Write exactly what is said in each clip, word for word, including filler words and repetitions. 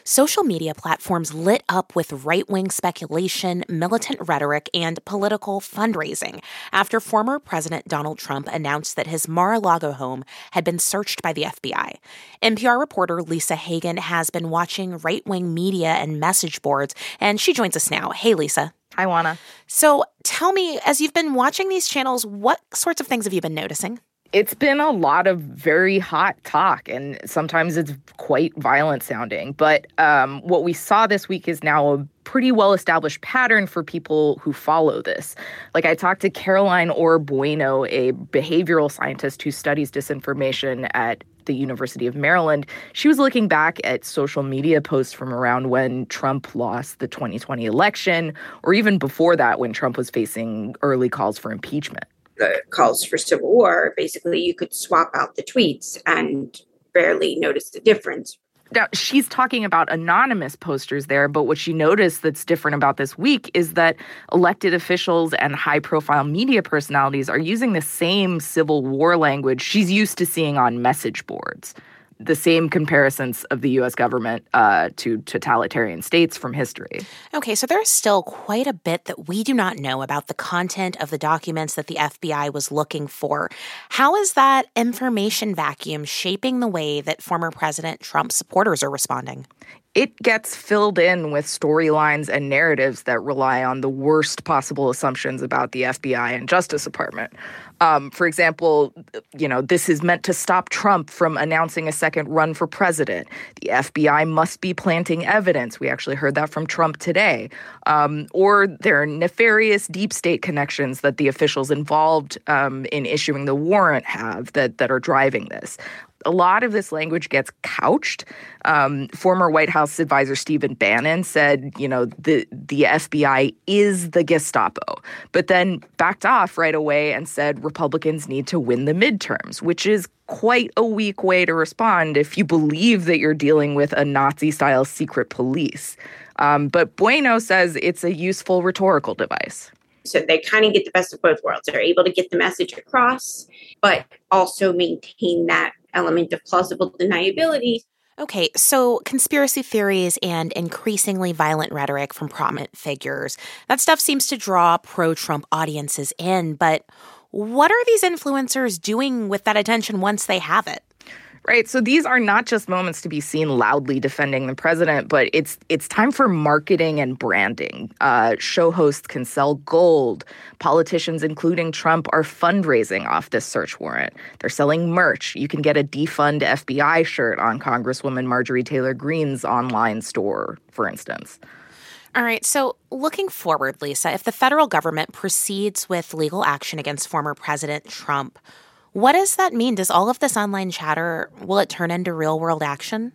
social media platforms lit up with right-wing speculation, militant rhetoric, and political fundraising after former President Donald Trump announced that his Mar-a-Lago home had been searched by the F B I. N P R reporter Lisa Hagen has been watching right-wing media and message boards, and she joins us now. Hey, Lisa. Hi, Juana. So tell me, as you've been watching these channels, what sorts of things have you been noticing? It's been a lot of very hot talk, and sometimes it's quite violent sounding. But um, what we saw this week is now a pretty well-established pattern for people who follow this. Like, I talked to Caroline Orr Bueno, a behavioral scientist who studies disinformation at the University of Maryland. She was looking back at social media posts from around when Trump lost the twenty twenty election, or even before that when Trump was facing early calls for impeachment. The calls for civil war, basically you could swap out the tweets and barely notice the difference. Now, she's talking about anonymous posters there, but what she noticed that's different about this week is that elected officials and high-profile media personalities are using the same Civil War language she's used to seeing on message boards. The same comparisons of the U S government uh, to totalitarian states from history. Okay, so there's still quite a bit that we do not know about the content of the documents that the F B I was looking for. How is that information vacuum shaping the way that former President Trump's supporters are responding? It gets filled in with storylines and narratives that rely on the worst possible assumptions about the F B I and Justice Department. Um, for example, you know, this is meant to stop Trump from announcing a second run for president. The F B I must be planting evidence. We actually heard that from Trump today. Um, or there are nefarious deep state connections that the officials involved um, in issuing the warrant have that, that are driving this. A lot of this language gets couched. Um, former White House advisor Stephen Bannon said, you know, the the F B I is the Gestapo, but then backed off right away and said Republicans need to win the midterms, which is quite a weak way to respond if you believe that you're dealing with a Nazi-style secret police. Um, but Bueno says it's a useful rhetorical device. So they kind of get the best of both worlds. They're able to get the message across, but also maintain that element of plausible deniability. Okay, so conspiracy theories and increasingly violent rhetoric from prominent figures, that stuff seems to draw pro-Trump audiences in, but what are these influencers doing with that attention once they have it? Right. So these are not just moments to be seen loudly defending the president, but it's it's time for marketing and branding. Uh, show hosts can sell gold. Politicians, including Trump, are fundraising off this search warrant. They're selling merch. You can get a defund F B I shirt on Congresswoman Marjorie Taylor Greene's online store, for instance. All right. So looking forward, Lisa, if the federal government proceeds with legal action against former President Trump, what does that mean? Does all of this online chatter, will it turn into real-world action?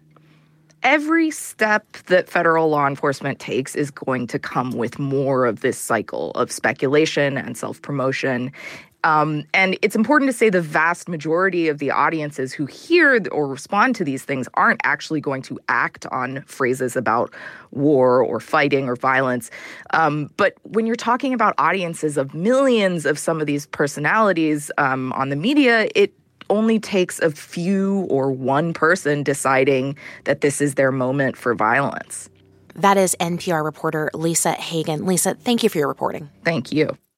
Every step that federal law enforcement takes is going to come with more of this cycle of speculation and self-promotion. Um, and it's important to say the vast majority of the audiences who hear or respond to these things aren't actually going to act on phrases about war or fighting or violence. Um, but when you're talking about audiences of millions of some of these personalities um, on the media, it only takes a few or one person deciding that this is their moment for violence. That is N P R reporter Lisa Hagen. Lisa, thank you for your reporting. Thank you.